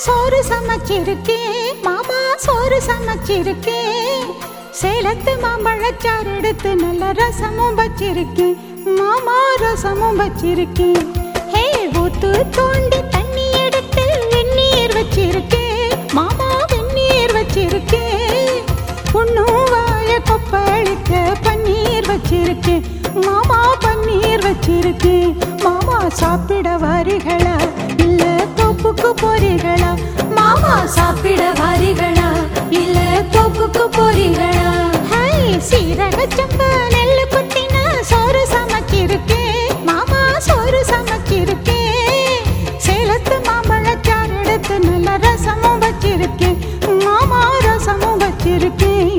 சோறு சமைச்சிருக்கேன், மாமா சோறு சமைச்சிருக்கேன். சேலத்து மாம்பழச்சாறு எடுத்து நல்ல ரசமும் வச்சிருக்கேன், மாமா ரசமும் வச்சிருக்கேன். ஹே ஊத்து தோண்டி தண்ணி எடுத்து வெந்நீர் வச்சிருக்கேன், மாமா வெந்நீர் வச்சிருக்கேன். உன்னும் வாய கொப்பளிக்க பன்னீர் வச்சிருக்கேன், மாமா பன்னீர் வச்சிருக்கேன். மாமா சாப்பிட வாரிகளா இல்ல தோப்புக்கு போறீங்களா? மாமா சாப்பிட வாரிகளா இல்ல தோப்புக்கு போறீங்களா? ஹை சீரக சம்பா நெல்லு குத்தின சோறு சமைச்சிருக்கேன், மாமா சோறு சமைச்சிருக்கேன். சேலத்து மாம்பழச்சாறு எடுத்து நல்ல ரசமும் வச்சிருக்கேன், மாமா ரசமும் வச்சிருக்கேன்.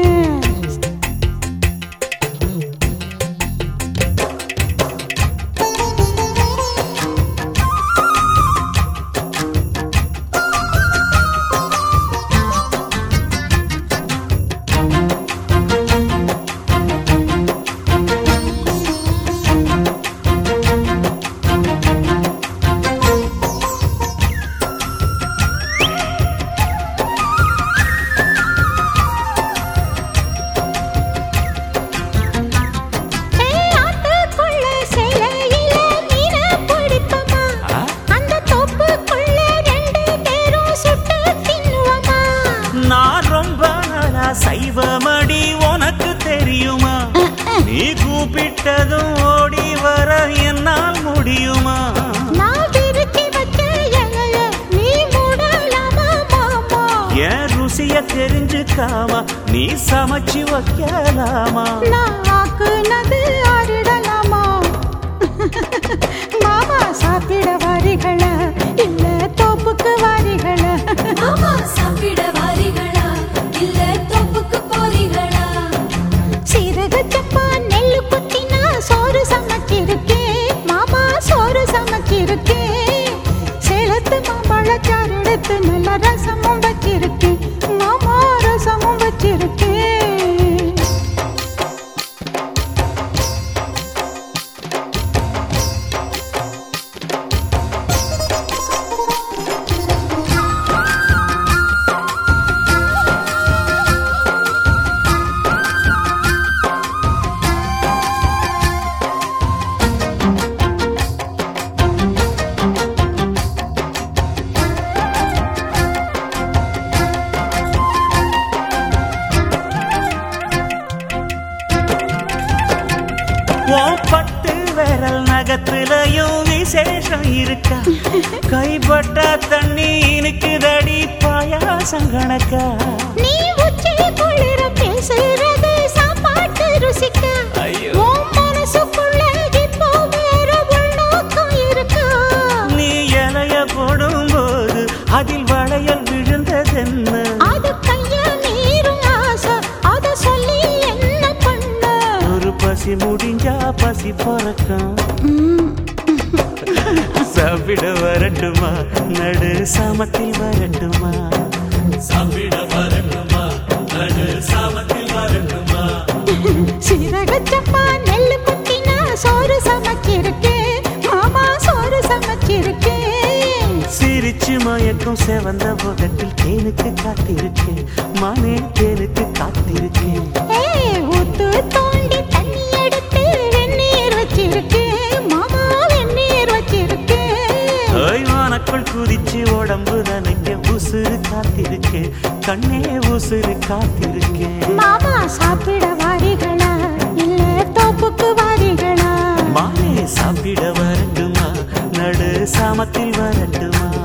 சைவமடி உனக்கு தெரியுமா? நீ கூப்பிட்டதும் ஓடி வர என்னால் முடியுமா? என் ருசிய தெரிஞ்சுக்காமா நீ சமைச்சு வைக்கலாமா? மாமா சாப்பிட வாரிகளா இல்ல தோப்புக்கு வாரிகளா? மாமா சாப்பிட வாரிகளா இல்ல தோப்புக்கு போறீங்களா? சீரக சம்பா நெல்லு குத்தினா சோறு சமைச்சிருக்கேன், மாமா சோறு சமைச்சிருக்கேன். சேலத்து மாம்பழச்சாறு எடுத்து நல்ல ரசமும் வச்சிருக்கேன், மாமா ரசமும் வச்சிருக்கேன். பட்டு விரல் நகத்திலையும் விசேஷம் இருக்கா? கைப்பட்ட தண்ணி இனிக்குதடி பாயாசம் கணக்கா? நீ உச்சி குளிர பேசுறது சாப்பாட்டு ருசிக்க, உன் மனசுக்குள்ள இப்போ வேற உள்நோக்கம் இருக்கா? நீ இலைய போடும்போது அதில் வளையல் விழுந்ததென்ன? அது கைய நீரும் ஆசை, அத சொல்லி என்ன பண்ண? ஒரு பசி முடிஞ்சா பசி பறக்கும். சாப்பிட வரட்டுமா நடு சாமத்தில் வரட்டுமா? சாப்பிட வரட்டுமா நடு சாமத்தில் வரட்டுமா? சீரக சம்பா நெல்லு குத்தினா சோறு சமைச்சிருக்கேன், மாமா சோறு சமைச்சிருக்கேன். சிரிச்சு மயக்கும் செவந்த முகத்தில் தேனுக்கு காத்திருக்கேன், மானே தேனுக்கு காத்திருக்கேன். ஊத்து தோண்டி தண்ணி எடுத்து வெந்நீர் வச்சிருக்கேன், மாமா வெந்நீர் வச்சிருக்கேன். ஓய்வானக்குள் குதிச்சு உடம்பு நனைக்க உசுறு காத்திருக்கேன், கண்ணே உசுறு காத்திருக்கேன். மாமா சாப்பிட வாரிகளா இல்ல தோப்புக்கு வாரிகளா? மானே சாப்பிட வரட்டுமா நடு சாமத்தில் வரட்டுமா?